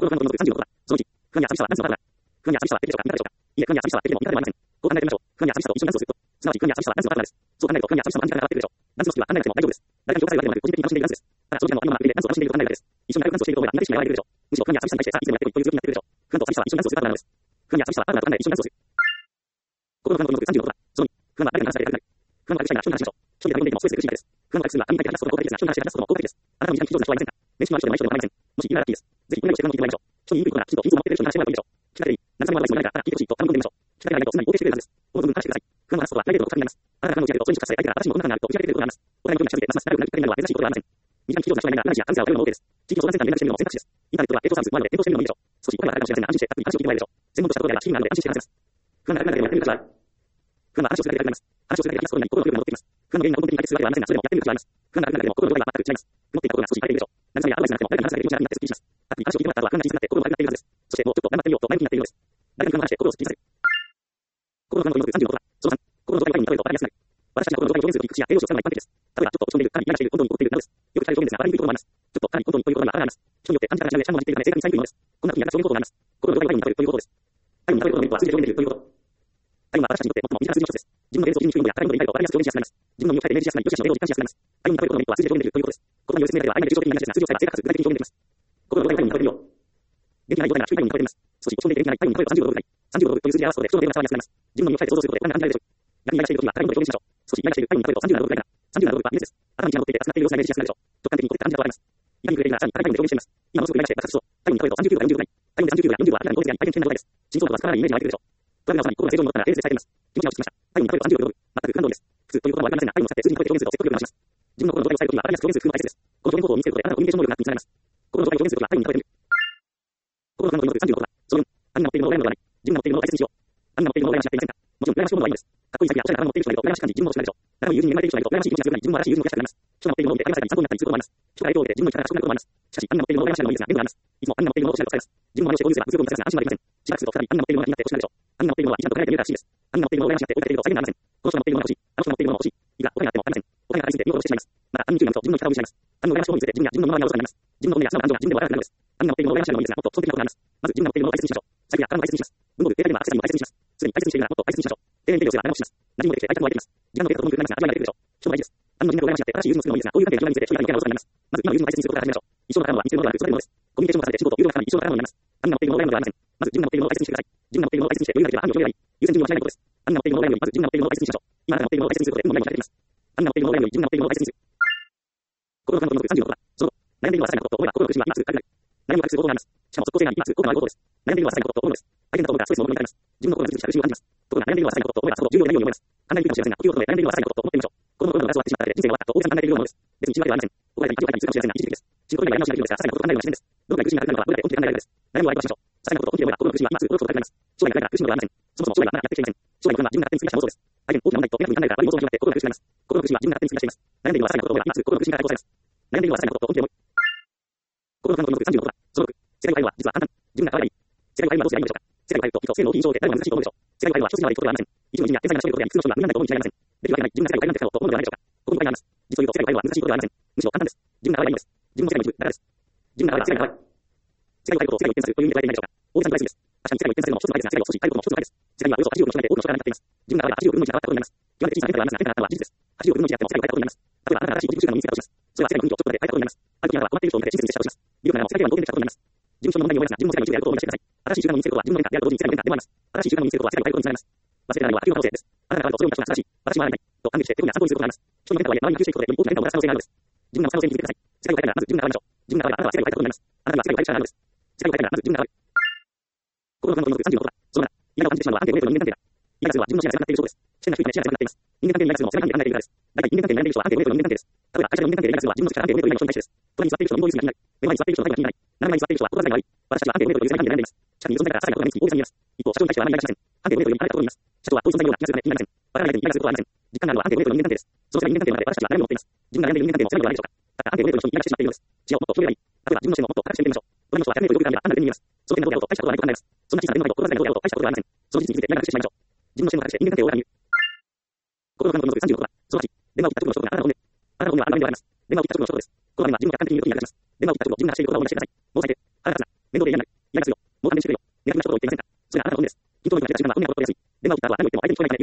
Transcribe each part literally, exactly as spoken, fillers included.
心のさんじゅうろくは、そのいち、不安や寂しさは何つのから。不安や寂しさは敵でしょうか味方でしょうか。いえ、不安や寂しさは敵でも味方でもありません。こう考えてみましょう。不安や寂しさと一緒にダンスをすると、すなわち不安や寂しさはダンスのパートナーです。そう考えると不安や寂しさも暗示から上がってくるでしょう。ダンスの式は考えなくても大丈夫です。誰かに強化されるわけでもなく、個人的に楽しんでいるダンスです。ただ、その時間のありのままでダンスを楽しんでいると考えるだけです。一緒にライブダンスをしていることが苦手意識が和らいでくるでしょう。むしろ不安や寂しさに対してさあいつでもやってこいという強気になってくるでしょう。不安と寂しさは一緒にダンスをするパートナーです。不安や寂しさはパートナーと考えて一緒にダンスをする。心のさんじゅうろくは、そのに、不安は誰かに話されたくなる。不安は隠したいなら人に話しましょう。一人で読んでいてもストレスで苦しいです。不安の隠すには、網に書いて話すことが効果的ですが、人に話して話すことも効果的です。あなたの身近に非常な人はいませんか。面識のある人でもない人でも構いません。もしいるならラッキーです。ぜひこのようにして不安を聞いてもらいましょう。人に言いにくいことなら、きちんと秘密を持っている人に話してもらうといいでしょう。聞かれていい。夏にはワイスのないから聞いてほしいと頼んでみましょう。聞かれないとすぐに OK してくれるはずです。この部分話してください。不安を話すことはプライベートのことになります。あなたが何をやるとそれに触発され相手が新しいことがあると打ち明けてくることがあります。お互いの距離が近づいてますます仲良くなるきっかけになるのは珍しいことではありません。身近に非常な人がいないならエナジーや神様を頼るのも OK です。地域の相談センターに連絡してみるのも選択肢です。インターネットはネットサービスもあるので検討してみるのもいいでしょう。少しお金はかかるかもしれませんが安心してたっぷり話を聞いてもらえるでしょう。専門としたことであれば資金があるので安心して話せます。不安がある中でもやってみる価値はある。不安は話をするだけであります。話をするだけで話すことに心の余裕が戻ってきます。不安の原因が根本的に解決するわけではありませんが、それでもやってみる価値はあります。不安がある中でも心の余裕が全く違います。曇っていたことが少し晴れているでしょう。慰めやアドバイスなくても誰かに話される気持ちが楽になってすっきりします。たっぷり話を聞いてもらった後は不安が小さくなって心も軽くなっているはずです。そしてもうちょっと頑張ってみようと前向きになっているのです。誰かに不安を話して心をすっきりさせる。心の不安のさんじゅうろくは、そのさん、心の状態に例えると分かりやすくなる。私たちの心の状態を表現する理屈や形容詞を使うのは一般的です。例えば、ちょっと落ち込んでいる、かなりイライラしている、本当に怒っているなどです。よく使われる表現ですが、笑いにくいこともあります。ちょっとかなり本当にということがあります。人によって感じ方が違うで、ちゃんと似ているため正確に伝えにくいものです。こんな風に表現方法があります。心の状態に例えるということです。太陽に例えることのメリットは数字で表現できるということ。太陽は私たちにとって最も身近な数字の一つです。自分の現像を基準に注意や太陽の理解を分かりやすく表現しやすくなります。自分の身を鍛えてイメージしやすくなり、良し悪しの例を実感しやすくなります。太陽に例えることのメリットは数字で表現できるということです。言葉による説明だけでは曖昧で抽象的になりがちですが、数字を使えば正確かつ具体的に表現できます。心の状態に例えるよう。元気ない状態なら低い太陽に例えています。少し落ち込んでいて元気ない太陽に例えるとさんじゅうごどぐらい。さんじゅうごどという数字で表すことで人の目が伝わりやすくなります。自分の身を鍛えて想像することで不安が感じられるでしょう。逆にイライラしているときは高い温度で表現しましょう。少しイライラしている太陽に例えるとさんじゅうななどぐらいなら、さんじゅうななどは微熱です。頭に血が残っていて熱くなっている様子がイメージしやすくなるでしょう。直感的にこれって感じ方があります。痛みに触れているならさらに高い温度で表現しています。今もすごくイライラして爆発しそう。太陽に例えるとさんじゅうきゅうどからよんじゅうどぐらい。太陽でさんじゅうきゅうどやよんじゅうどは明らかに高熱が大変危険な状態です。心臓とか使わないイメージが湧いてくるでしょう。トラブルの後に心が正常に戻ったら冷静で伝えています。気持ちが落ち着きました。太陽に例えるとさんじゅうよんど、全く不安動です。普通ということはわかりませんが、太陽を使って数字に例えて表現すると説得力が増します。自分の心の状態を伝えるときは分かりやすく表現する工夫が大切です。この表現方法を見つけることであなたのコミュニケーション能力がアップにつながります。心の状態を表現するときは太陽に例えてみる。心の不安のさんじゅうろくは、そのよん、兄が持っているものを羨むのではない。自分が持っているものを大切にしよう。兄が持っているものを羨ましがっていませんか。もちろん羨ましいものはいいのです。かっこいい先やおしゃれなものを持っている人がいると羨ましく感じ、自分も欲しくなるでしょう。誰も友人に恵まれている人がいると羨ましい気持ちが強くなり、自分も新しい友人を増やしたくなります。人が持っているものを見て励まされたり参考になったりすることもあります。人が影響を受けて自分の力が賢くなることもあります。しかし、兄が持っているものを羨ましがるのもいいですが、でもあります。いつも兄が持っているものをおしゃれとされます。自分も真似をしてこういうすれば物欲を満たすが安心はできません。しばらくすると再び兄が持っているものが気になって欲しくなるでしょう。兄が持っているものは一番と考えてみるらしいです。兄が持っているものを羨ましがって追いかけると再現なりません。この人が持っているものが欲しい。あの人が持っているものが欲しい。いくらお金があっても足りません。お金がありすぎて見事をしてしまいます。また、兄に注意が向くと自分の力を失います。兄の羨ましい方につれて自分や自分の周りの人がになります。自分の骨や素直な感情が自分でもわからなくなるのです。兄が持っているものを羨ましがるのもいいですが、もっと基本的なことがあります。まず自分が持っているものを大切にしましょう。財布や体も大切にします。文房具、携帯電話、アクセサリーも大切にします。すでに大切にしているならもっと大切にしましょう。丁寧に手入れをすれば長持ちします。馴染みもできて相手も湧いてきます。時間の経過とともに車になりますが、味わいが出てくるでしょう。人も大事です。兄の人脈を羨ましがって新しい友人を作るのもいいですが、こういう関係をについて将来の嫌なお世話になります。まず今の友人を大切にすることから始めましょう。一生の宝物は見つけるものではなく育てるものです。コミュニケーションを重ねて仕事を有料化に一生の宝物になります。兄が持っているものを羨むのではありません。まず自分が持っているものを大切にしてください。自分が持っているものを大切にして余裕がなければ兄を広げればいい。優先順位は間違いないことです。兄が持っているものを羨むよりまず自分が持っているものを大切にしましょう。今あなたが持っているものを大切にすることで運も悩みも離れています。兄が持っているものを羨むより自分が持っているものを大切にする。心の不安のさんじゅうろくは、その悩んでいるのはさらなことと思えば心の苦しみは今すぐ軽くなる。悩みを隠す方法があります。しかも即効性があり今すぐ効果がある方法です。悩んでいるのはさらなことと思うのです。大変なところがストレスのものになります。自分の心が苦しみ苦しみを感じます。ところが悩んでいるのはさらなことと思えばさほど重要でないように思います。考えにくいかもしれませんが、呼吸を整え悩んでいるのはさらなことと思ってみましょう。この心が終わってしまったので人生が終わったと大げさに考えているようなものです。別に一時的ではありません。怒られたり息を吐いたりするかもしれませんが一時的です。深呼吸ややり直しができるのですが、さらなことと考えるのが自然です。どのくらい苦しみが軽くなるのかどれだけ本気で考えられるのです。悩む相手はしましょう。さらなことを本気で思えば心の苦しみは今すぐ心の苦しみが軽くなります。将来がないから苦しむのではありません。そもそも将来はまだやってきていません。将来の不安は自分が勝手に作り出した妄想です。大変大きな問題と明確に考えたら悪い妄想が広がって心が苦しくなります。心の苦しみは自分が勝手に作り出しています。悩んでいるのはさらなことと思えば今すぐ心の苦しみが解放されます。悩んでいるのはさらなことと本気で思い。心の不安のさんじゅうろくは、そのろく、世界を変えるのは実は簡単。自分が変わればいい。世界を変えるのはどうすればいいのでしょうか。世界を変えるときっと性の大きい印象で誰もが難しいと思うでしょう。世界を変えるのは一つに悪いことではありません。一の人や天才な人々や理屈の人が無難なことを見せられません。できるわけない。自分が世界を変えるなんて可能と思うのではないでしょうか。ここに書いてあります。実を言うと世界を変えるのは難しいことではありません。むしろ簡単です。自分が変わればいいのです。自分の世界の一部だからです。自分が変われば世界が変わる。世界を変えることを世界を一変するという意味で捉えていないでしょうか。大げさに捉えすぎです。確かに世界を一変させるのも一つの大切な世界を少し変えることも一つの大です。世界にはおよそはちじゅうおくの人がいて多くの人がなっています。自分が変わればはちじゅうおく分のいちが変わったことになります。極めて小さな変化ではありますが変化があったのは事実です。はちじゅうおく分のいちであっても世界を変えたことになります。例えばあなたが新しいポジティブ習慣を見つけたとします。それは世界の雰囲気をちょっとだけ変えたことになります。ある時あなたは困っている人を見て親切に接したとします。微力ながらも世界では同然できたことになります。自分の問題に思いますが、自分の世界の一部であることを思い出してください。新しい習慣を見つけることは自分の変化であると同時に世界の変化でもあります。新しい習慣を見つけることは世界を変えることにつながります。忘れてないのは波及可能性です。あなたが変わるとそれを見た人が正しい。私は変わらない。と感じして特に参考にすることがあります。人の変化は周りに吸収していくことでより大きな変化をもたらす可能性があるのです。自分が可能性に気づいてください。世界を変えたらまず自分が変わりましょう。自分が変わればあなたは世界を変えたことになります。あなたは世界を変える力があるのです。世界を変えたらまず自分が変わる。心の不安のさんじゅうろくは、そのなな、嫌なを感じてしまうのは安定を得る人の人間関係だ。嫌な数は自分の視野が狭くなっている証拠です。視点が低いため視野が狭くなっています。人間関係に嫌な数も狭い関係で考えているからです。大体人間関係に悩んでいる人は安定を得る人の人間関係です。例えば会社の人間関係で嫌な数は自分の力が安定を得る以外の人に対してです。隣に座っている人の運動率が気になる。目の前に座っている人の態度が気になり、斜め前に座っている人は言葉遣いが悪い。私たちは安定を得るという狭い関係で悩んでいます。近くにいる存在からさらにことが見つき大げさに言えます。一方、社長に対してはあまりイライラしません。安定を得るよりも離れたところにいます。社長は遠い存在のような気がするため気になりません。わからない相手にイライラすることはありません。実感があるのは安定を得る人の人間関係です。その狭い人間関係の中で私たちは悩みを持っています。自分が悩んでいる人間関係も狭いのではないでしょうか。ただ安定を得る人にイライラしてしまっているのです。視野をもっと広げればいい。例えば自分の視点をもっと高くしてみましょう。隣の人はひゃくメートルよく見たらあんなレベルに見えます。その点のことであろうと大したことはないと考えます。そんな小さな点のことを心遣いのことであろうと大したことはありません。その事実についてイライラしてしまいましょう。自分の視点を高くして人間関係を見る。心の不安のさんじゅうろくは、そのはち、電話を切った時の人とがあなたの本音。あなたの本音はあなたのではあります。電話を切った時の人です。この場面は自分が客観的に見るときになります。電話を切った時も自分がしていることを思い出してください。もう最低、腹が立つな、面倒で嫌になる。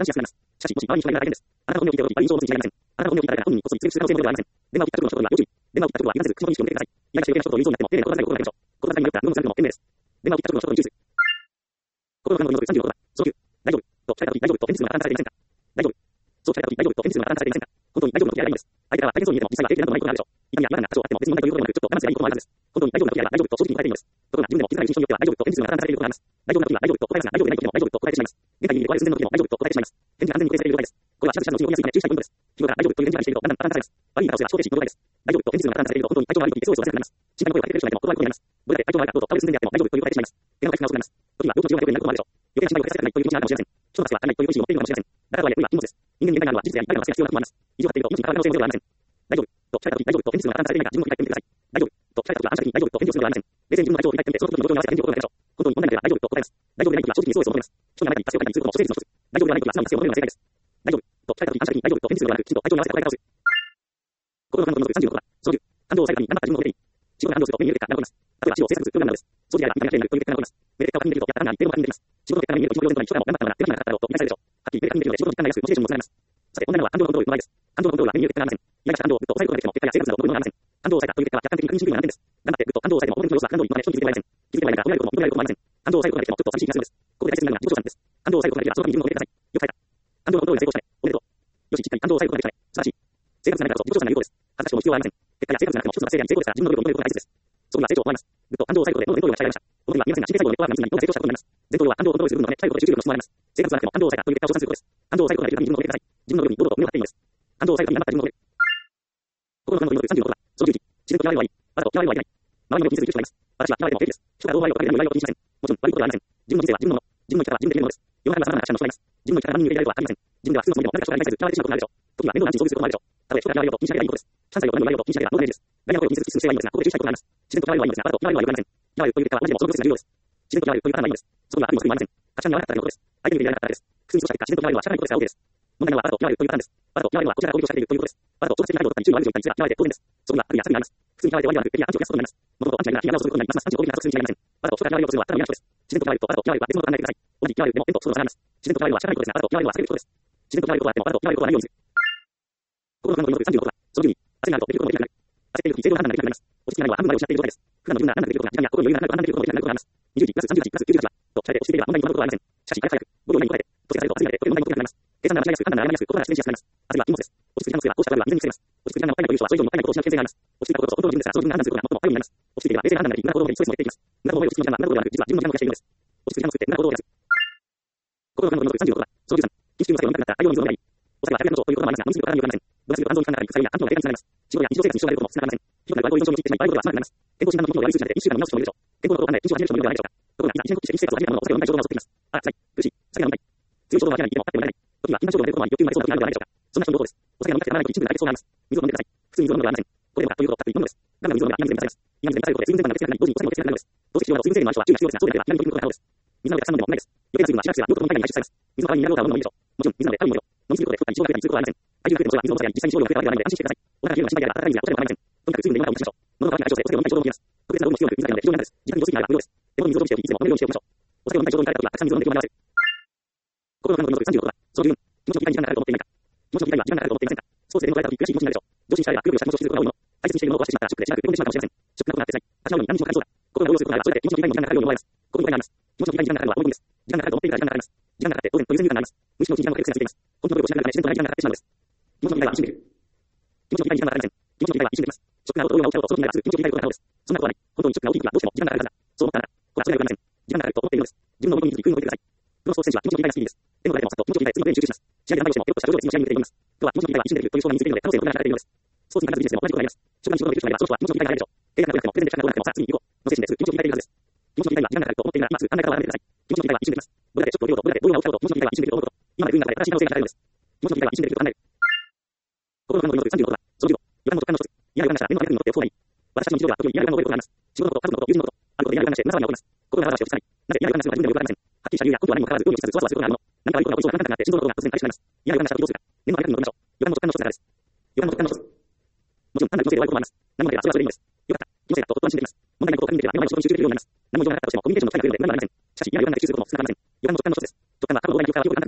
しやすくなります。しかし、もし周りに人がいるだけです。あなたの本名を聞いており、悪い印象を持つ人がいません。あなたの本名を聞いただけで本人にこそに失礼する可能性もありません。電話を切った時の一言は要注意。電話を切った時は言わせず、口元に意識を向けてください。いやがし余計な一言を言いそうになっても、丁寧な心遣いを心がけましょう。心遣いによっては、無音をされるのも賢明です。電話を切った時の一言に注意。心の感動によるさんじゅうの言葉。そのきゅう、大丈夫。と聞かれた時、大丈夫と返事するのが加担されていませんか？大丈夫。そう聞かれた時、大丈夫と返事するのが加担されていませんか？本当に大丈夫な時はないのです。相手からは大変そうに見えても、実際は平気なことないことがあるでしょう。痛みや違和感が多少あっても別に問題ということではなく、ちょっと我慢すればいいこともあるはずです。本当に大丈夫な時は大丈夫と正直に答えていいのです。ところが、自分でも気づかない印象によっては大丈夫と返事するのが加担されていることがあります。大丈夫な時は大丈夫と答えますが、大丈夫でない時でも大丈夫と答えてしまいます。現在にいる怖い寸前の時でも大丈夫と答えてしまいます。返事が安全に固定されている状態です。これはシャツシャツのうちに起きやすいので注意したいポイントです。日頃から大丈夫という返事がしているとだんだん加担されます。悪い言い方をすれば小手しの状態です。大丈夫と返事するのが加担されていると本当に体調が悪いとエスオーエスを出せなくなります。心配の声をかけている人がいても断ることになります。どれだけ体調が悪いかどうと倒れ寸前であっても大丈夫という答えてしまいます。電話が回復が遅くなります。時には病気の治療が良くなることもあるでしょう。余計な心配をかけさせたくないという気持ちがあるかもしれません。人の足は足りないという意識を持っているのかもしれません。だからとはいえ恋は禁物です。人間に限界があるのは事実であり、誰かの助けが必要なこともあります。異常が出ていると命に関わる可能性もゼロではありません。大丈夫と聞かれた時、大丈夫と返事するのが加担されていないか自分の振り返ってみてください。大丈夫と聞かれた時は反射的に大丈夫と返事をするのではありません。冷静に自分の体調を振り返ってみて、その時の状況に合わせた返事を心がけましょう。本当に問題なければ大丈夫と答えます。大丈夫でない時は正直にエスオーエスを求めます。人が誰かに助けを借りにすることも諸説の一つ。大丈夫ではない時は素直に助けを求めるのが正解です。大丈夫と聞かれた時、反射的に大丈夫と返事するのではなく、きちんと体調に合わせた答え方をする。心の感動のさんじゅうの言葉。そのじゅう、感動を抑えるために頑張った自分を褒めていい。仕事が感動すると目に見える結果が残ります。例えば、資料を制作するというのです。掃除やら見た目が綺麗になるという結果が残ります。目で結果を確認できると、やったら何でも確認できます。仕事の結果が見えると、一目瞭然となり、人がも頑張ったのが手間暇がかかったろうと見返されるでしょう。はっきり目で確認できるので、仕事の時間が安く、モチベーションもつながります。さて、問題なのは感動のコントロールの場合です。感動のコントロールは目に見える結果がありません。意外な感動をぐっと抑えることができても、結果や成果物などを覚えるものがありません。感動を抑えたという結果は客観的に確認しにくいのが難点です。頑張ってぐっと感動を抑えても、表向きの様子は感動にまで人に気づいてもらえません。気づいてもらえないから褒められることも認められることもありません。感動を抑えることができても、ちょっと寂しい気がするんです。ここで大切なのが自己承認です。感動を抑えることができれば、その時に自分を褒めてください。よく書いた。感動のコントロールに成功したね。おめでとう。よし、しっかり感動を抑えることができたね。素晴らしい。生活が何かと自己承認が有効です。恥ずかしくも必要はありません。結果や成活がなくても一つの成果に成功ですから、自分の努力を認めることが大切です。そこには成長を思います。ぐっと感動を抑えることで、脳の伝導量が鍛えられました。この時は皆さんが神経細胞のネットワークが密になり、脳で成長したことになります。前頭葉は感動をコントロールする分のため、鍛えることで集中力の質もあります。生活がなくても感動を抑えたという結果を称賛することです。感動を抑えることができるために自分の努力を認めてください。自分の努力に堂々と胸を張っていいのです。感動を抑えるために頑張った自分の努力。心の感動によるさんじゅうの言葉。そのじゅういち、自然と嫌われるのはいい。わざと嫌われるのはいけない。周りの目を気にする人がいます。私は嫌われても平気です。人がどう思われようとか言われるのを気にしません。もちろん悪いことではありません。自分の人生は自分のもの。自分の生き方は自分で決めるものです。世の中には様々な他者の人がいます。自分の生き方が何に入れられるかは分かりません。自分では普通のつもりでも何か人が理解せず嫌われてしまうことがあるでしょう。時には面倒な話に遭遇することもあるでしょう。たとえ人が嫌われようと気にしないではいいことです。さんさいを何を言われようと気にしないではノーダメージです。ダイヤの声を気にする必要性はいいのですが、ここで注意したいことがあります。自然と嫌われるのはいいのですが、わざと嫌われるのは良くありません。嫌われるという結果は同じでもそのプロセスが重要です。自然と嫌われるというパターンはいいのです。そこには悪いも悪いもありません。価値観に合わなかったらのことです。相手に入れられなかったらです。苦痛に過ごした結果、自然と嫌われるのは仕方ないことですが OK です。問題なのはわざと嫌われるというパターンです。わざと嫌われるのはこちらが攻撃を仕掛けているということです。わざと挑発的な態度とかに注意の悪い状態にすら嫌われて当然です。そこには悪意や殺意があります。普通に嫌われて終わりではなく、敵やアンチを増やすことになります。もともとアンチがいるなら非がなをすることになり、ますますアンチを攻撃なさす筋合いありません。わざと人が嫌われようとするのはただの嫌な人です。自然と嫌われるとわざと嫌われるは別物と考えてください。同じ嫌われるでも縁とその差があります。自然と嫌われるは仕方ないことですが、わざと嫌われるは避けることです。自然と嫌われることはあってもわざと嫌われることはないようにする。心の感動によるさんじゅうの言葉。そのじゅうに、焦りがあるとできることもできなくなる。焦っている時、正常な判断ができなくなります。落ち着きがないのは半分まで失っている状態です。普段の自分が判断できることが時間や心に余裕がなくなると判断できることもできなくなることがあります。にじゅうにプラスさんじゅうはちプラスきゅうじゅうはちは、と、と、されて落ち着いていれば問題にこのことはありません。しかし、早く、ごびょう以内に答えて、とせかされると焦りが出て、とても問題になります。計算が間違いやすく、判断が誤りやすく、言葉が失礼しやすくなります。焦りは禁物です。落ち着いているのですが、こうした行為は未然に防げます。落ち着いていないのもったいないという人は、それ以上にもったいないことをしなくて全然あります。落ち着いたことこそ本当の自分ですが、その自分が判断することが最も迷いになります。落ち着いていれば冷静な判断ができ、無駄な行動にストレスも減っていきます。無駄な思いを突き詰めたのは無駄なことではなく、実は自分の時間を増やしているのです。落ち着いて時間を作って無駄な行動を減らす。心の感動によるさんじゅうの言葉。そのじゅうさん、緊急の酒を飲みたくなったら大量に水を飲めばいい。お酒は食べられるということもありますが、飲みすぎることは何によるかありません。どうすると肝臓に負担がかかり、腐敗や肝臓の低下につながります。仕事や日常生活に支障が出ることも少なくありません。ひどくなるとアルコール依存症に陥ってしまい、悪いことが少なくなります。健康診断の時の悪い数値でいっしゅうかんの見直す人もいるでしょう。健康のことを考え、緊張を始める人もいるのではないでしょうか。ところが、今、一年こっきして飲酒生活を始めた者のお酒を飲みたい衝動が襲ってきます。あ、辛い、苦しい、酒が飲みたい。強い衝動は諦めにいてもあってもらえない。時は、禁断衝動が出ることもあり、欲求にまでそうな時があるのではないでしょうか。そんな人のことです。お酒が飲みたくてならないと一部で解決そうなります。水を飲んでください。普通に水を飲むのではありません。これはということをたっぷり飲むのです。だから水を飲めば嫌水で満たされます。嫌水で満たされることで水分全般が血がなくなり、同時にお酒も血がなくなるのです。どうせ必要なお水分制限のある人は注意が必要ですが、そうでなければ嫌水ということが可能です。水なのでたくさん飲んでも問題です。余計な水分はしばらくすればよく飲みたいに排出されます。水の代わりにミネラルウォーターを飲むのもいいでしょう。もちろん、水なのでたぶん飲むよ。飲みすぎることで太ったり異常が出たりすることはありません。体重が増えてもそれは水を飲む際に実際に症状が増えたわけではないので安心してください。お腹が冷えるのが心配であれば温かい水やお茶でも構いません。とにかく水分でお腹を満たしましょう。物の代わりになる症状でお酒を飲みたい衝動を減らす。特別な運動も必要なく、水だけなので非常に楽です。時間に良すぎないが無料です。手元に水を常備しておき、いつでも飲めるようにしておきましょう。お酒を飲みたい衝動に駆られた時はたくさん水を飲んで気を紛らわせる。心の感動によるさんじゅうの言葉。そのじゅうよん、気持ちの切り替えに時間がかかると思っていないか。気持ちの切り替えには時間がかかると思っていませんか。スポーツで電話を変えた時悔しい気持ちになるでしょう。上司に叱られたらくよくよした気持ちを気づくことが多いもの。大切にしているものを壊してしまったらショックでしばらく転んでしまうかもしれません。ショックなことがあってつらい。立ち直るのに何日もかかりそうだ。心が動揺することがあればそれだけ気持ちの切り替えに時間がかかるように思われます。ここに答えがあります。気持ちの切り替えに時間がかかるのは思い込みです。時間がかかると思っていたら時間がかかります。時間がかかって当然という先入観があります。無意識のうちに時間をかける癖がついています。本当の努力をしながら自然とない時間がかかってしまうのです。気持ちの切り替えは一瞬できる。気持ちの切り替えに時間がかかりません。気持ちの切り替えは一瞬できます。ショックなことを動揺が起きたことその気持ちの切り替えることが可能です。そんなことはない。本当にショックが大きい時はどうしても時間がかかるからだ。そう思ったらこれはそれがよくありません。時間がかかると思っているのです。自分の思い込みに気づき、空に置いてください。プロスポーツ選手は気持ちの切り替えが好きです。手の中でもさっと気持ちの切り替え、次のプレーに集中します。試合で何をしても、よくした表情で次の試合に向けて挑みます。今日は気持ちの切り替えは一瞬できるという証明についているので、可能性のことが知られているのです。スポーツに限らずビジネスでも同じことがあります。職場に仕事ができる人がいれば、その人は気持ちの切り替えがあるでしょう。経営がなくなくても、プレゼンで時間がなくても、さあ次に行こう。の精神で気持ちの切り替えがいるはずです。気持ちの切り替えは時間がかかると思っているなら、今すぐ考え方を改めてください。気持ちの切り替えは一瞬できます。どれだけショックを受けようと、どれだけ動揺が起きたと、気持ちの切り替えは一瞬できると思うこと。今まで軍の中で正しい可能性が得られるのです。気持ちの切り替えは一瞬できると考える。心の感動によるさんじゅうの言葉。そのじゅうご、予感の直感の一つ。嫌な予感がしたら目の前に乗っておく方がいい。私たちの日常では特に嫌な予感を覚えることがあります。仕事のこと、家族のこと、友人のこと、あることで嫌な予感がして胸騒ぎが起こります。心がわざわざして起きさない。なぜ嫌な予感がするのか自分でもよくわかりません。はっきりした理由や根拠は何もかかわらず、うようしつつ、そわそわすることがあるもの。何か悪いことが起こりそうな感覚があって、心臓の音が突然激しくなります。嫌な予感がした時どうするか。念の前確認を取りましょう。予感の直感の一つがです。予感の直感の一つ。もちろん、単なる気のせいで悪いこともあります。何もなければそれはそれでいいのです。よかった。気のせいだと夫は安心できます。問題ないことを確認できれば、目の前に仕事に集中できるようになります。何も異常がなかったとしても、コミュニケーションの機会が増えるので不満がありません。しかし、嫌な予感が出現することも少なくありません。予感の直感の一つです。とっかな頭の動画に記憶から記憶が簡単です。私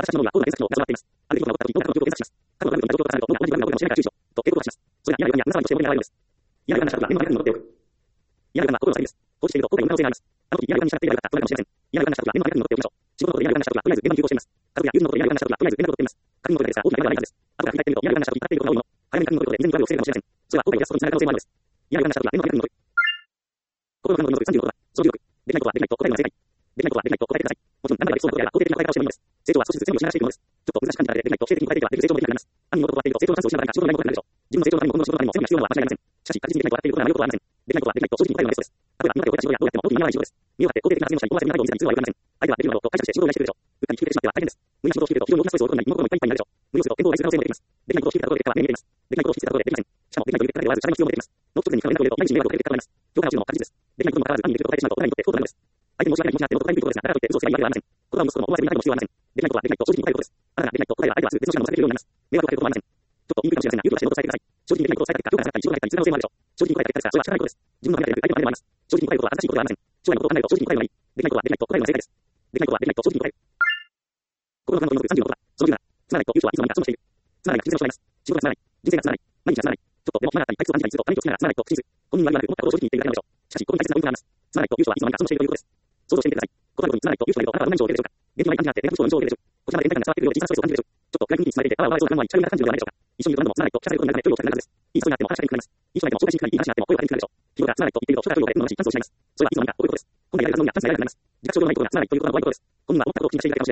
私たちの脳には高度な検索機能が備わっています。ある程度のことが動画を検索します。過去の部分や状況からの動画を同じ動画を知らないから注意しろ。と警告をします。それが嫌な予感や皆様に教えるものであるのです。嫌な予感がした時はメモの中に残っておく。嫌な予感は心の叫びです。放置していると後悔の可能性があります。あの時嫌な予感に従っている間だったとなるかもしれません。嫌な予感がした時はメモの中に残っておきましょう。仕事のことで嫌な予感がした時はとりあえず現場に急行しています。家族や友人のことで嫌な予感がした時はとりあえず連絡を取っています。確認のことですが大きな怪我はないはずです。後から振り返ってみると嫌な予感がした時に語っていることが多いもの。早めに確認のことで未然にトラブルを防げるかもしれません。それは後悔を出すことにつながる可能性もあるのです。嫌な予感がした時はメモの中に残る。心の感情に残るさんじゅうごことは、そのじゅうろく。できないことはできないと答えるのが正解。できないことはできないと答えてください。もちろん、何らかできそうなことや肯定的な答え方をしてもいいのです。成長は少しずつ全部を失いしていくものです。ちょっと難しく感じただけでできないと否定的に答えていけばできる成長もできなくなります。暗に物事をっていると成長のチャンスを失うから仕事のないことになるでしょう。自分の成長のためにも今後の仕事のためにも全部が必要なのは間違いありません。しかし、確実にできないと答えていることはないことはありません。できないことはできないと正直に答えるのがベストです。例えば、今まで終えた仕事やどうやっても元にならない仕事です。身を張って肯定的な発言をしたり、思わせてみないと見せたりするのは良くありません。相手はできるだろうと解釈して仕事を依頼してくるでしょう。うっかり聞いてしまっては大変です。無理な仕事をしていると非常に大きなストレスを負うことになり、物事もいっぱいいっぱいになるでしょう。無理をすると健康を害する可能性も出てきます。できないことを聞いてたところで結果は目に見えています。できないことを聞いてたところでできません。しかも、できないという結果だけで終わらず、謝罪の必要も出てきます。ノートに必要な連絡を入れると毎日迷惑をかける結果があります。評価の中も確実です。できないことにもかかわらず、暗にできることを伝えてしまうと誰にとって不幸となるのです。相手に申し訳ない気持ちになっても答えにくいことですが、だからといって嘘をつけばいいわけではありません。言葉を持つことも思わせてみないとも必要はありません。できないことはできないと正直に答えることです。あなたができないと答えは相手はすぐ別の手段をされるようになります。迷惑をかけることもありません。ちょっと言いにくいかもしれませんが、言うことは仕事を伝えてください。正直にできないことを伝えた結果、評価が下がったり、仕事が減ったり、通過の可能性もあるでしょう。正直に答えた結果ですが、それは仕方ないことです。自分のためでなく相手のためでもあります。正直に答えることは恥ずかしいことではありません。将来のことを考えると正直に答えるのがいい。できないことはできないと答えるのが正解です。できないことはできないと正直に答える。心の感情に残るさんじゅうごことは、そのじゅうなな。つまらないという人はいつの間にか損している。つまらないが人生を失います。仕事がつまらない。人生がつまらない。毎日がつまらない。ちょっとでも暇があったり、退屈を感じたりすると、何かを好きならつまらないと口にする。本人は言わなく思ったことを正直に言っているだけなのでしょう。しかし、ここに大切なポイントがあります。つまらないという人はいつの間にか損しているということです。想像してみてください。ことあることにつまらないという人がいると、あなたはどんな印象を受けるでしょうか。元気のない感じになって、連絡上の印象を受けるでしょう。こちらまで連絡が伝わってくるよう小さなストレスを感じるでしょう。ちょっと暗い雰囲気に包まれていて、ああ、笑いそうな感は一緒にな感じるのではないでしょうか。一緒にいると何度もつまらないと聞かされることになるため、距離を近くなるはずです。いい人になっても話しかけにくくなります。いい人がいても紹介しにくくなり、いい話になっても声をかけにくくなるでしょう。日頃からつまらないと言っていると、人から距離を置いて、無の話にチャンスを失います。それはいつの間にかこういうことです。本来やるはずのにはチャンスがやらなくなります。自覚症状のないことがつまらないということは怖いことです。本人は思ったことを口に出しているだけかもしれませんが、いつの間にかその言い出しているだけが注意が必要です。つまらないを本当にすることです。つまらないを本当にすることです。心で本来にして口に出さないのが賢明です。心で本来にして口に出さないのが賢明です。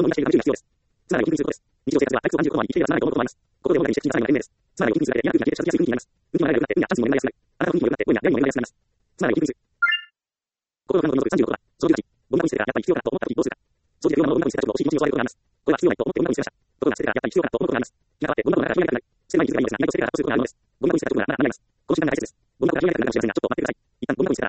つまり、を気にするだけで、嫌な空気が消えて、しやすい雰囲気になります。運気も長くなって、運やチャンスにも恵まれやすくなる。あなたの運気も良くなって、運や何にも恵まれやすくなります。つまり、を気にする。心の感情に残るさんじゅうごことは、そのじゅうはち。ゴミ箱に捨ててからやっぱり必要かなと思った時にどうするか。掃除で不要なものをゴミ箱に捨てたちょっと惜しい気持ちに襲われることがあります。これは必要ないと思ってゴミ箱に捨てました。ところが捨ててからやっぱり必要かなと思うことがあります。気が変わってゴミ箱の中が広げなくなる。捨てないに気づけばいいのですが、意外と捨ててからとすることがあるのです。ゴミ箱に捨てたらどうすることがあるのです。ゴミ箱に捨てた時にならなくなります。ゴミ箱から広げなくなるかもしれませんが、ちょっと待ってください。一旦ゴミ箱に捨てたらできるだけそのままにしておきましょう。広げる必要はありません。ゴミ箱に捨てたらできるだけそのままにしておきましょう。広げる必要はありません。ゴミ箱から広げなくなることでやっぱり必要なかったと思いましょう。広げる必要はないのです。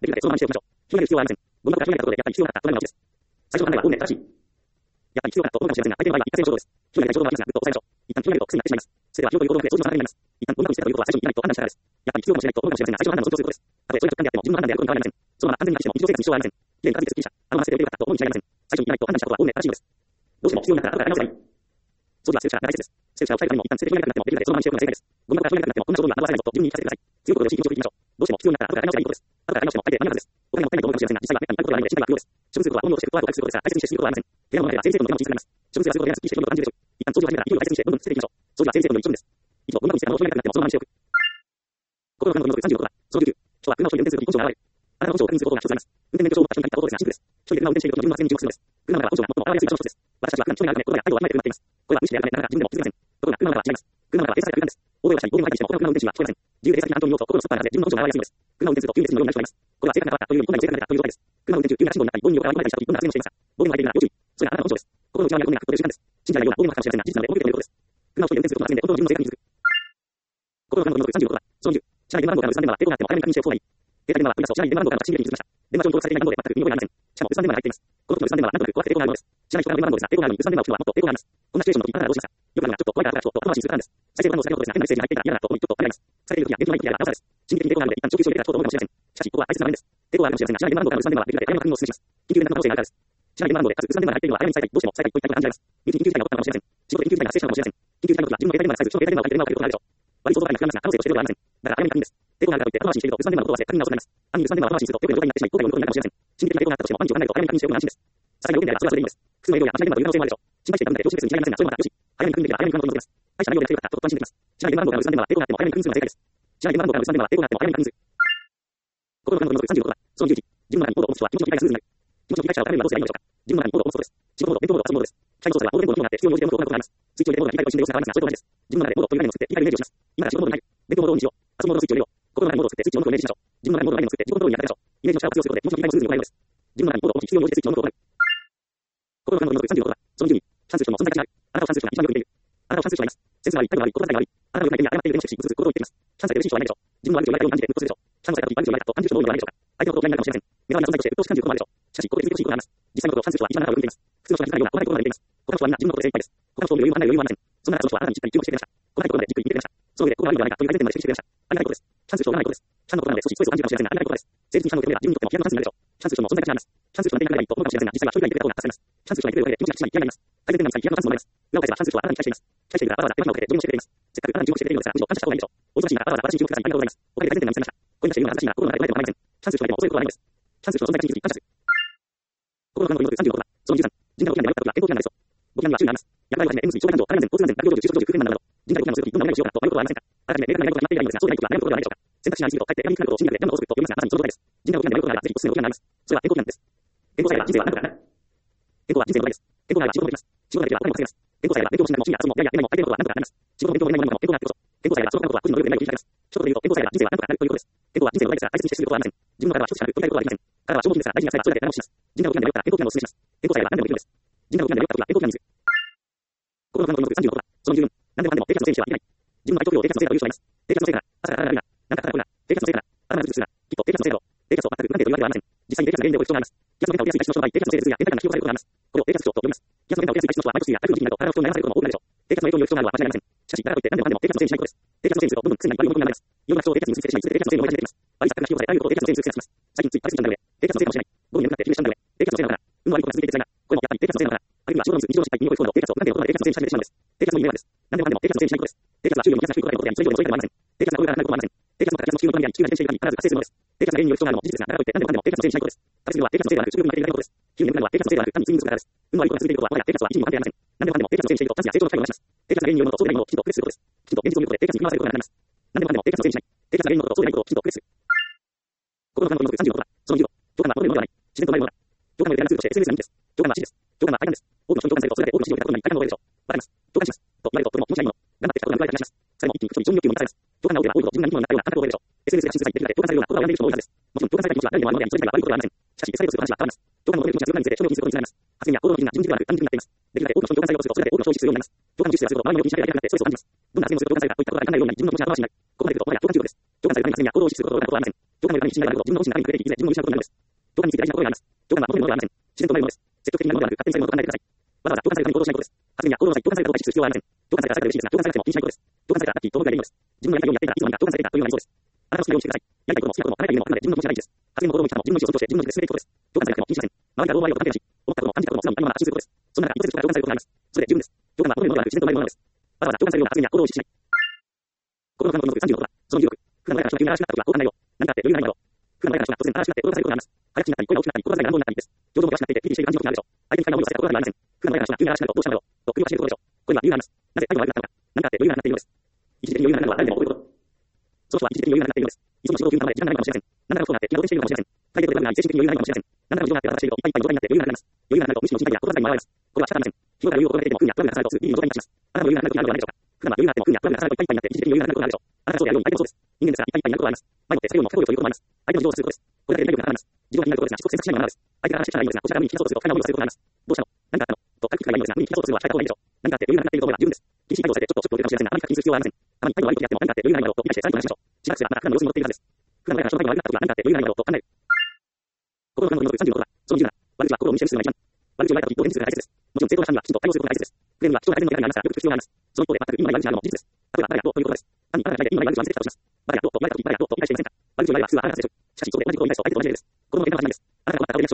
最初の考えは本音正しい。やっぱり必要かなと思うかもしれませんが、相手の場合は一過性の衝動です。広げない衝動はありますが、ぐっと抑えましょう。一旦広げると癖になってしまいます。捨てては記憶という行動が増え、掃除の妨げになります。一旦ゴミ箱に捨てたということは最初にいらないと判断したからです。やっぱり必要かもしれないと思うかもしれませんが、最初の判断を尊重することです。たとえそれが直感であっても、自分の判断でやることに変わりません。そのまま完全になってしても日常生活に支障はありません。綺麗に片付けてすっきりした。あのまま捨てておけばよかったと思うに違いありません。最初にいらないと判断したことは本音正しいのです。どうしても必要になったら後からやり直せばいい。掃除は捨てるしか大切です。捨てるしかを抑えるためにも一旦捨てて広げなくなってもできるだけそのままにしておくのが正解です。ゴミ箱から広げなくなってもこんな衝動には表せないぞと自分に言い聞かせてください。強いことでしい気持ちを振りましょう。どうしても必要になったら後からやり直せばいいことです。後からやり直しても相手は何がずです。お金もったいないと思うかもしれませんが、実際はめったにあることではないので信頼が不要です。処分することは本能としてフットワークを回復することですが、大切にして知ることはありません。部屋の中では整理整頓の手間も小さくなります。処分することではすっきりしているものを感じるでしょう。一旦掃除を始めたら衣類を大切にしてどんどん捨てていきましょう。掃除は整理整頓の一部分です。以上、ゴミ箱に捨てたものを広げなくなってもそのままにしておく。心の感情に残るさんじゅうごことは、そのじゅうきゅう。今日は車を一人で運転するときに根性が現れる。あなたの根性を確認することが一つあります。運転免許証を持った瞬間に言ったことですが、シンプルです。一人で車を運転しているときの自分の発言に注目するのです。車の中は根性が最も現れやすい場所の一つです。私たちは普段人にあるため、言葉や態度を曖昧で振る舞っています。これは無意識でやるため、なかなか自分でも気づきません。ところが車の中は違います。車の中は閉鎖された空間です。大声をしたり、暴言を吐いたりしても、他の車の運転手には聞こえません。自由で冷静な反応に要素、心のスーパーなので、自分の根性が現れやすいのです。車を運転すると急に熱のようになる人がいます。これは性格が変わったというより、本来の性格が出たという状態です。車を運転中、急に足元になったり、暴言を横から暴言を吐いたりしたとき、どんな発言をしていますか。暴言を吐いているなら要注意。それがあなたの根性です。心の内側にある本音が隠れている瞬間です。信じられないような暴言を吐くかもしれませんが、事実なので、思い込むということです。車を一人で運転することの発言で、本当の自分の性格に気づく。心の感情に残るさんじゅうごことは、そのじゅう。車内電話番号から留守番電話は抵抗があっても早めに確認しておく方がいい。携帯電話は取り出すと車内電話番号から私に電気に気づきました。電話上に登録されていない番号で全く身に覚えがありません。しかも留守番電話が入っています。この時の留守番電話はなんとなく怖くて抵抗があるのです。知らない人からの電話番号ですが、抵抗があるのに留守番電話を聞くのはもっと抵抗があります。こんなシチュエーションの時、あなたはどうしますか。よくあるのがちょっと怖いからちょっと後回しにするからです。再生番号をされることですが、変なメッセージが入っていたら嫌だなと思い、ちょっとあります。されている時や電話が入っていたらなおさらです。心理的に抵抗があるので、一旦長期症を入れたらちょっと思うかもしれません。しかし、ここは大切な場面です。抵抗はあるかもしれませんが、知らない電話番号から留守番電話はできるだけ早めの確認をお勧めします。緊急連絡の可能性があるからです。知らない電話番号でかつ留守番電話が入っているのは早めに伝えたい。どうしても伝えたいといったことが感じられます。身内に緊急事態が起こったのかもしれません。仕事で緊急事態が発生したのかもしれません。緊急事態の時は自分の携帯電話が使えず、人の携帯電話を借りて電話をかけることがあるでしょう。悪い想像ばかりが膨らみますが、可能性としていることはありません。だから早めに確認です。抵抗があるからといって後回しにしていると留守番電話のことを忘れ、確認が遅くなります。暗に留守番電話を後回しにするとよくの状態になってしまい、後悔のことになるかもしれません。心理的な抵抗があったとしても、暗に時間がないと早めに確認しておくのが安心です。さすがに要件であればそれはそれでいいのです。複数の営業や間違い電話という可能性もあるでしょう。心配していた分だけ常識別に違いませんが、それもまたよし。早めに確認できれば早めに不安を取ります。大した内容でなければと安心できます。知らない電話番号から留守番電話は抵抗があっても早めに確認するのが正解です。知らない電話番号から留守番電話は抵抗があっても早めに確認する。心の感情に残るさんじゅうごことは、そのじゅういち。自分の中にコードを持つ人は気持ちの切り替えがスムーズになる。気持ちの切り替え者を誰にはどうすればいいのでしょうか。自分の中にコードを持つことです。仕事モード、伝統モード、遊びモードです。機械操作はオール電モードの機能があって必要に応じてモードを行うことがあります。スイッチを入れモードが切り替えを一瞬で要素が変わりますが、それと同じです。自分の中でモードという概念を作って切り替えるイメージをします。今から仕事モードに入る。伝統モードをオンにしよう。遊びモードのスイッチを入れよう。心の中にモードを作ってスイッチをオンオフをイメージしましょう。自分の中にモードの概念を作って自己コントロールに当てましょう。イメージの力を活用することで気持ちの切り替えもスムーズに行えるのです。自分の中にモードをオンし必要に応じてスイッチをオンオフを行う。心の感情に残るさんじゅうごことは、そのじゅうに。チャンス人の存在価値がある。あなたをチャンス人が一番よく見ている。あなたをチャンス人がいます。センスが悪い、態度が悪い、心遣いが悪い。あなたの良くない点や誤っている点に謝っている連呼し、ぐずぐず行動を言っています。チャンスが嬉しい人はないでしょう。自分の悪口を言われたように感じてうっとするでしょう。チャンスが悪い、悪口を言われたと感じる人も多いのではないでしょうか。相手のことを嫌いになるかもしれません。目の前の存在としてうっとうしく感じることもあるでしょう。しかし、ここで気づいてほしいことがあります。実際のことをチャンス人は一番あなたを見ています。普通の人が気づかないような細かいことが見ています。他の人はみんな自分のことで精一杯です。他の人を見る余裕もない余裕もありません。そんな中その人はあなたにしっかり注目してくれました。細かいことまでじっくり見てくれました。その上で、ここが悪いのではないかという改善点まで指摘してくれました。ありがたいことです。チャンス人がないことです。チャンスのことなので少しストレスを感じるかもしれませんが、ありがたいことです。誠実にチャンスを受ければ自分にとってもピアノチャンスになるでしょう。チャンス人の存在価値があります。チャンス人の手にかければいいと思うかもしれませんが、実際は距離がいくだけ多くなったせます。チャンス人がいくだけで気持ちが一番嫌いになります。 改善点なんですが、規約の関数もあります。裏を返せば、関数とはあなたに期待しています。期待しているから、わざわざ手間をかけて助言をしてくれています。せっかくあなたに注目してくれているのですから、むしろ感謝した方がいいでしょう。お忙しい中、わざわざ私に気をつけてください。ありがとうございます。おかげで改善点が見つかりました。こういうのしているのが恥ずかしいな、心の中で言われても構いません。チャンスと言われても遅いことはないのです。チャンスの存在に気づき感謝する。心の中のさんじゅうろく番、そのじゅうさん、人体の避難で良かったが健康避難なりそう。ご避難には注意があります。薬剤をはじめ、エムス、障害など、感染、交通安全、学業上、就職上、空間など、人体を避難をするとき、どんな避難をしようかと迷うことはありませんか。あらかじめ明確なやり方が決まっていないのですが、そうでないときは悩むことではないでしょうか。選択肢にありすぎると、かえって選びにくくなることを心理学でやめることがあるでしょうか。心理学で山を作ると、読みますが、まさにその状態です。人体を避難で良くなるが、ぜひおすすめの避難があります。それは健康避難です。健康さえあれば人生は何とかなる。健康は人生の場合です。健康があれば仕事もできます。仕事ができればお金も稼げます。健康さえあれば勉強もしないも趣味や遊びもやややないも相手のことは何とかなります。仕事も勉強もないものも健康があってこそ。健康さえあればその他のことは個人の能力でないと言い換えます。一言で言うと、健康さえあれば人生は何とかなるということです。健康は人生の場合ですが、大切にしてすることはありません。自分の体は一つしかなく、取りたいことはできません。体は消耗品ですが、大事に扱えばそれだけ長持ちします。人体を避難で良かったら健康避難をお勧めします。健康さえあれば何でもできるのです。人体を避難で良かった時は健康避難にする。心の感覚のさんじゅうろく番、そのじゅうよん、何でもかんでも低血圧のせいにしてはいけない。自分の体調不良を低血圧のせいだと言う人がいます。低血圧のせいから、朝から体が悪いな、なんか体が悪いな、低血圧のせいから、頭が頭痛するな、きっと低血圧のせいだろう。低血圧を全く不安定と言われてはなりません。実際に低血圧が原因で起こる人があります。気圧の変化を受けやすい体質の人の場合、低血圧のせいで頭痛や倦怠感が引き起こされることがあります。これを低血圧症と呼びます。気圧の変化を受けやすい体質の人は毎年や台風の時期など体の不調に悩まされることも多くなるでしょう。低血圧の影響による人があるのは間違いありません。しかし、だからといって何でもかんでも低血圧のせいにしないことです。低血圧のせいにすると、どんどん薬がいっぱい用のことになります。いろんな不調を低血圧に結びつけてしまい、低血圧のせいに思い始めています。悪い錯覚が引き起こされ、ああいうことを低血圧のせいにする癖がつきます。最近つい食べ過ぎたんだ上、低血圧のせいかもしれない。午後に眠くなって昼寝したんだ上、低血圧のせいなのかな。運の悪いことが続いていて辛いな。これもやっぱり低血圧のせいなのかな。あるいは仕事のミス、日常の失敗、身に起こる不幸など、低血圧を不安定なことまで低血圧のせいにし始めてしまうのです。低血圧の夢はです。何でもかんでも低血圧のせいにしないことです。低血圧は周囲を満たす低いことであることであり、それ以上のそういうことはありません。低血圧がこれからなることはありません。低血圧の形の地球の隣に地球が自転している限り必ず発生するのです。低血圧が原因による人があるのも事実ですが、だからといって何でもかんでも低血圧のせいにしないことです。食べ過ぎは低血圧のせいではなく、食欲に負けているだけのことです。急に眠くなるのは低血圧のせいではなく、単に睡眠不足からです。運の悪いことが続いていることは、もはや低血圧は一時にも関係ありません。何でもかんでも低血圧のせいにしていると、チャンスや成長の機会を逃します。低血圧が原因によるものとそうでないものをきちんと区別することです。きちんと現実を見ることで低血圧に振り回されることがなくなります。何でもかんでも低血圧のせいにしない。低血圧が原因のものとそうでないことをきちんと区別する。心の感覚のさんじゅうろく番、そのにじゅうご、共感は求めるものではない。自然と生まれるものだ。共感のレベルがツールとして エスエヌエス が人気です。共感は真実です。共感は快感です。多くの人に共感されると、それだけ多くの人に共感されることに大感動を得るでしょう。わかります。共感します。と言われると、とても気持ちがいいもの。頑張ってきたことが報われた気がします。それも一気に口調に情に欲求を満たされます。共感が多ければ多いほど自分が生き物になったような感覚を得るでしょう。エスエヌエス が進出されてできるだけ共感されるような心が病んでいる人も多いはずです。もちろん共感された気持ちは誰でもあるので、それ自体は悪いことではありません。しかし、実際にする話は変わります。共感の求める気持ちが強くなりすぎて、商業を気にすることにつながります。発言や行動の基準が自分的ではなく単純になっています。できるだけ多くの人に共感されようとすると、それだけ多くの消費するようになります。共感の重視やすると、周りの気にしなければいけなくなってストレスを感じます。どんな発言をすると共感されるかといったことが考えるようになり、自分の気持ちが後回しになる。ここまで来ると、もはや共感中毒です。共感されるために発言や行動を意識することを行うことはありません。共感のために信頼があると、自分の意識の中に触れていき、いずれ自分を失うことになるのです。共感について大事なことがあります。共感は求めるものではありません。自然と生まれるものです。積極的なものではなく、勝手にされるものと考えてください。わざわざ共感されるために行動しないことです。発言や行動の際、共感されたことを意識する必要はありません。共感されたらされたら嬉しいですが、共感されなくても気にしないことです。共感されたらラッキーと思うがいいのです。自分のやりたいようにやっていたらいつの間にか共感されていたというのが理想です。あなたの好きなようにしてください。やりたいことも好きなことも叶えたい夢もあくまで自分の気持ちが大事です。発言も行動も生き方も自分の意思を尊重して自分の意思で進めていくことです。共感されなくても気にしません。周りからどう思われようと関係なし、思ったことも感じたことも素直にありのまま発信することです。そんな中、一つ人が共感されることがあります。それで十分です。共感は求めるものではなく自然と生まれるものです。わざわざ共感されるような発言や行動を意識しない。心の感覚のさんじゅうろく番、そのじゅうろく、普段の親から急に嵐になった時は共感ないよ。何かあって余裕がないのだろう。普段の親から突然嵐になって驚かされることがあります。早口になったり、声が大きくなったり、心が乱暴になったりです。情報も詳しくなっていて、ピリピリしている感じの時があるでしょう。相手に不快な思いをさせたことがありません。普段の親から急に嵐になるとどうしたのだろう。と首をかしげることでしょう。これには理由があります。なぜ態度が悪くなったのか。何かあって余裕がなくなっているのです。一時的に余裕がなくなるのは誰でも起こること。その人は一時的に余裕がなくなっているのです。いつも仕事を急に頼まれ時間がないかもしれません。何らかのことがあって気が動転しているかもしれません。体力で悪くなり精神的に余裕がないかもしれません。何らかの事情があって私がいっぱいいっぱいに状態になって余裕がなくなります。余裕がなくなると無視の心配や心遣いに回られます。これは仕方ありません。日頃から余裕を心がけていても苦にや不安が重なるとすぐいい状態に立ちます。あなたも余裕がなくなる時があるのではないでしょうか。普段は余裕があっても苦にや不安が重なるといっぱいいっぱいになって一時的に余裕がなくなることがあるでしょう。あなたがそうであるように相手もそうです。人間ですからいっぱいいっぱいになることがあります。前もって作業の不可抗力ということもあります。相手の事情をすることです。これだけで体力が高まります。自分は気になることですが、しつこく選択しないのがなのです。相手が話したらいいのですが、こちらが無理に聞き出そうとすると不快な思いをさせることがあります。どうしたの？何かあったの？と軽く聞けばいいのですが、無理に聞き出そうとするのは控えた方がいいでしょう。何かあって余裕がなくなっていると思えば十分です。気にしない態度をされてちょっとショックを受けるかもしれませんが、あまり深く気にする必要はありません。たまに態度悪いことやっても何かあって余裕がないのだろうと理解してさらに話しましょう。しばらくすればあなたが普段の様子に戻っているはずです。普段の親から人の態度が悪くなった時は何かあって余裕がないのだろうと考える。心の感覚のさんじゅうろく番、そのにじゅうなな、悪口は心を見せる数が一番。悪口を言われた時どう返事するかが大切です。もちろん正当な人にはきちんと対応することが大切です。クレームには貴重な改善の手段がありますからよく聞く必要があります。その一方で全く意味のない悪口なども事実です。例えば誰やどうということです。単にあなたが意味のない悪口を見せてきたとします。誰やどうと言われた時誰やどうと理解していませんか。悪口を言われれば普通はあなたが接触。しかしそこで同じことを言い返すと相手と同じ例です。心の原点はないです。あなたが困った顔でリアクションをすると相手は喜んでもっと面白くできます。一番いい対処は無視です。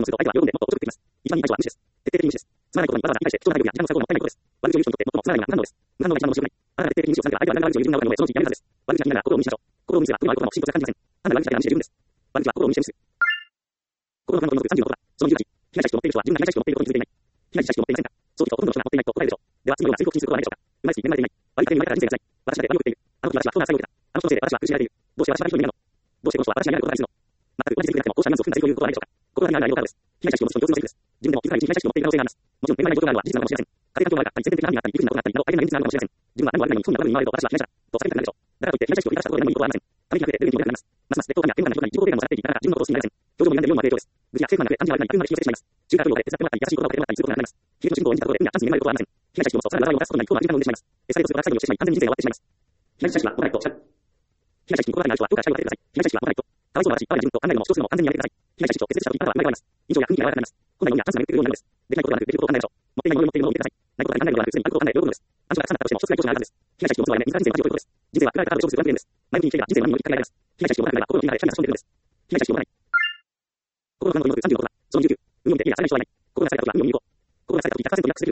徹底的に無視です。つまらないことにわざわざ理解して貴重な態度や時間の使うこともったいないことです。悪口を言う人にとって最もつまらないのは何なのです。無難なのが一番面白くない。あなたが徹底的に無視をされれば相手は何ら悪口を言う自分がわかるのでそのうちやめるはずです。悪口が気になるなら心を無視しましょう。心を無視すれば不意のあることも不審とさ感じません。単なる悪口だけが無視で十分です。悪口は心を無視する。心の感覚のさんじゅうろく番、そのじゅうはち、被害者意識を持っている人は自分が被害者意識を持っていることに気づいていない。被害者意識を持っていませんか。そう聞くとほとんどの人が持っていないと答えるでしょう。では次のような推告にすることはないでしょうか。生まれつき恵まれていない。悪い家庭に生まれたら人生が辛い。私だって悪いを言っている。あの時私は不幸な最後を受けた。あの人のせいで私は苦しめられている。どうして私は人になるの？どうしてこの人は私がやることがないの？全く同じ説明でもこうしたニュアンスを含んだ推告を言うことはないでしょうか。心がない内容からです。被害者意識を持つ人の共通のセリフです。自分でも気づかないうちに被害者意識を持っている可能性があります。もちろん恵まれないことがあるのは事実なのかもしれません。家庭環境が悪かったり、性的な犯人があったり、理不尽なことがあったりなど、大変な現実があるのかもしれません。自分は何も悪くないのに不幸に悪いに言われると私は被害者だと叫びたくなるでしょう。だからといって被害者意識を生かしたことで何もいいことはありません。ためにかけてレベルに弱くなります。ますます劣等感や嫌悪感や自己肯定感をさせていたら自分のことを信じられません。表情も歪んでるような影響です。無事や正確なく暗示が悪いなに悪くなり気をつけてしまいます。中華不良で手伝ってもらったり、優しい言葉をかけてもらったりすることがなります。悲劇の進行を演じたところで運やチャンスに恵まれることはありません。被害者意識を持つとさらに笑いを出すことに不幸な時間を生んでしまいます。エスカレートするから最後をしてしまい、完全に人生が終わってしまいます。被害者意識は来ないとおっしゃる。被害者意識に心がない人はどうか視界を当ててください。被害者意識は来ないと。かわいそうな私、我が自分と考えるのも主張するのも完全にやめてください。被害者意識を決裂した時、あなたは生まれ変わります。印象や雰囲気が柔らかくなります。本来のにはチャンスが巡ってくるようになるのです。できないことではなく、できることを考えましょう。持っていないものを持っているものを見てください。ないことは考えるのではなく、常にあることを考えて喜ぶのです。暗証が重なったとしても一つぐらい長所があるはずです。被害者意識を持つのは自ら人生を味わうことです。人生は暗いからで勝負する不安定です。前向きに生きていけば人生は何にも生きていられます。被害者意識を持たなければ心の金がで下に遊んでいるのです。被害者意識を持たない。心の感覚のさんじゅうろく番、そのじゅうきゅう、運を見ていいやされない人はいない。心がされた時は運を見に行こう。心がされた時ひゃくパーセントリラックスできることがあります。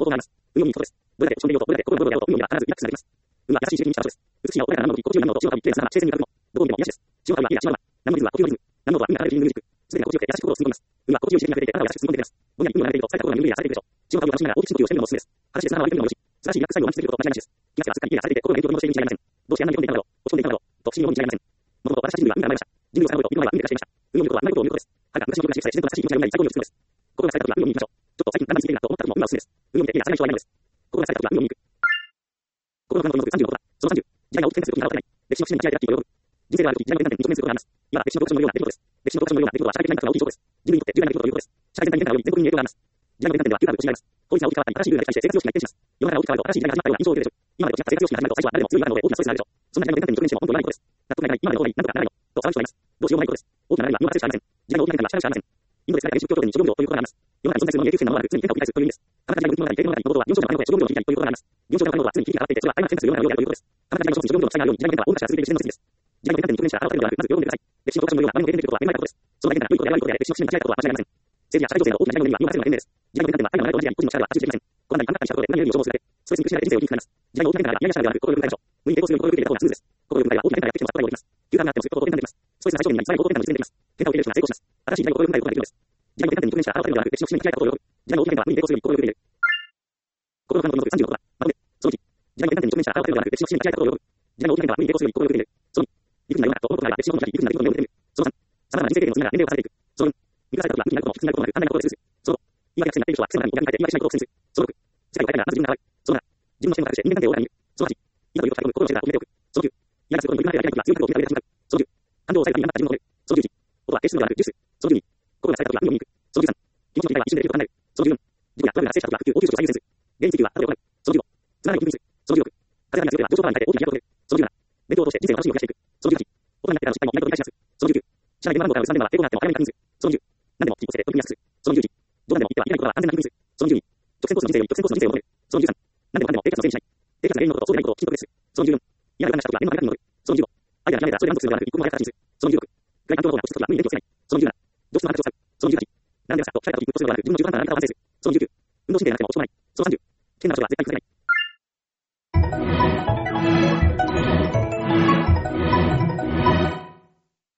運用にことです。どれだけ落ち込んでいようと、どれだけ心の動揺と運用には必ずリラックスされています。運は優しい十人にした場所です。美しい青穏やかな何の時、心中に何の潮が一定な姿勢に向かうの。どこにでも癒しです。潮が今、いや潮は今、何のリズムは呼吸のリズム。何のとは運が離れるリズム軸。すべてが心地よくて優しく心を包み込みます。運は心地よい自然が出ていて、あなたを優しく包んでいきます。ぼんやり運を流れていると、疲れた心が緩みやされていくでしょう。潮の香りを楽しみながら大きく深呼吸をしてみるのもおすすめです。裸足で砂浜を歩いてみるのもよし。素晴らしいリラックス作業を満喫すること間違いなしです。気がつけばすっかり癒されていて、心が元気を取り戻しているに違いありません。どうしてあんなに飛んでいたのだろう、落ち込んでいたのだろう、と不思議に思うに違いありません。もともと私たち人類は運が生まれました。人類を遡ると、陸の前は運で化していました。運を見ることは何事を見ることです。はるか昔の昔の自然と正しい気持ちが生み出した最高に美しいです。心が疲れた時は運を見に行きましょう。ちょっと最近何が見つけるなと思った時も運がおすすめです。運を見ていいやされない人はいないのです。心が疲れた時は運を見に行く。心の不安のさんじゅうごことだ。そのさんじゅう、時代が大きく変化する時にならない。歴史の節目に嫌いである人生である時、時代の転換点に直面することがあります。今は歴史のプロジェクションのような出来事です。歴史のプロジェクションのような出来事は社会的なインパクトが大きいことです。人類にとって重要な出来事ということです。社会全体に変化が及び全国に影響があります。時代の転換点では急なる年になります。法律が大きく変わったり、新しいルールができたりして生活様式が一変します。世の中が大きく変わると新しい時代が始まったような印象を受けるでしょう。今までと違った生活様式が始まると最初は誰でも強いがあるので大きなストレスがあるでしょう。そんな時代の転換点に直面しても本当に悪いことです。納得がいかない、今までの通りなんとかならないのと騒ぐ人がいます。どうしようもないことです。大きな流れには身を任せるしかありません。時代の大きな変化には従うしかありません。インドで疲れた原始教徒に諸行ということがあります。世の中に存在するのに永久性のままなる常に変化を繰り返すという意味です。あなた時代の生き物がいて、の中に行動は四章の可能性、諸行の切り替えということがあります。四章の可能は常に切り替わっていて、それは相まって変化するような量であるということです。あなた時代の諸行の際のように時代の変化は大昔から続いている自然の摂理です。時代の転換点に直面したあなたのではなく、まず世を見てください。歴史のプロジェクションのような何も経験できることは目の前のことです。その前から良いことや悪いことや歴史の節目に間違えたことは間違いありません。政治や社会情勢の大きな時代の目には身を任せるのが賢明です。時代の転換点は愛が流れると同じであり、個人の力ではあると同じであり、個人の力では個人の力では圧縮できません。こんなに簡単なしたことで何よりも消耗するだけ。ストレスに苦しめられ人生を生き抜きます。時代の大きな変化が嫌々したらではなく、心を動くでしょう。無理に抵抗するように心を動くでいた方がスムーズです。心を動くでは大きな変化がやってきてもさっぱり戻ります。急がなってもすぐ行動転換できます。ストレスが最小限になり、さらに行動転換の実現できます。変化を受ける人が成功します。新しい時代を心を動くことができるのです。時代の転換点に直面したあなたのではなく、歴史の節目に嫌いたことを喜ぶ。時代の大きな変化は無理に抵抗するように心を動くでいる。心の感動のさんじゅうごことだ。まとめ。そのいち、時代の転換点に直面したあなたのではなく、歴史の節目に嫌いたことを喜ぶ。時代の大きな変化は無理に抵抗するように心を動くでいる。そのに、理不尽な世の中と思うことがあれば歴史の本になり、理不尽な出来事の目を見てみる。そのさん、様々な人生経験の積みが年齢を重ねていく。そのよん、満たされた時は無理になることもきつくなることもなく、簡単なことで通す。そのご、言い訳がなくている人は癖の中に逆に変えて言い訳しないことを苦戦する。そのろく、世界を変えたいがまず自分が変わる。そのなな、自分の視点を隠して人間関係をオーダーに見る。そのはち、いざということを心の視点から決めておく。そのきゅう、嫌がすることに無理からやりたい時は強い覚悟を決めた上で立ち向かう。そのじゅう、感情を抑えるために何だった自分を止める。そのじゅういち、音は形質のではなくジュース。そのじゅうに、心が疲れた時は運を見に行く。そのじゅうさん、気持ちの切り替えは一瞬でできることが考える。そのじゅうよん、事故やトラブルが発生した時は復旧、応急処置を最優先する。原因追及は後で行う。そのじゅうご、つまらない緊急にする。そのじゅうろく、風が強ければ上昇パワーに変えて大きな飛躍を遂げる。そのじゅうなな、勉強を通して人生の楽しみを増やしていく。そのじゅうはち、大人になってからの失敗も何度も繰り返します。そのじゅうきゅう、社内で現場のから失んでは抵抗があっても早めに確認する。そのじゅう、何でも実行して取り組みやすくする。そのじゅういち、冗談でも言ってはいけないことは安全な確認する。そのじゅうに、直線コースの人生より直線コースの人生を求める。そのじゅうさん、何でもかんでも低価値のせいにしない。低価値な原因のこととそうでないことをきちんと区別する。そのじゅうよん、嫌な予感がした時は念のために乗る。そのじゅうご、アイデアが諦めたらそれで満足するのではなく一歩も早く形にする。そのじゅうろく、外環境の方が落ち着く時は無理に電気をつけない。そのじゅうなな、上質の話を使う。そのじゅうはち、並んでますかと聞かれた時に鬱とするのではなく自分の十分な何かを完成する。そのじゅうきゅう、運動神経がなくても落ち込まない。そのさんじゅう、変な場所は絶対崩れない。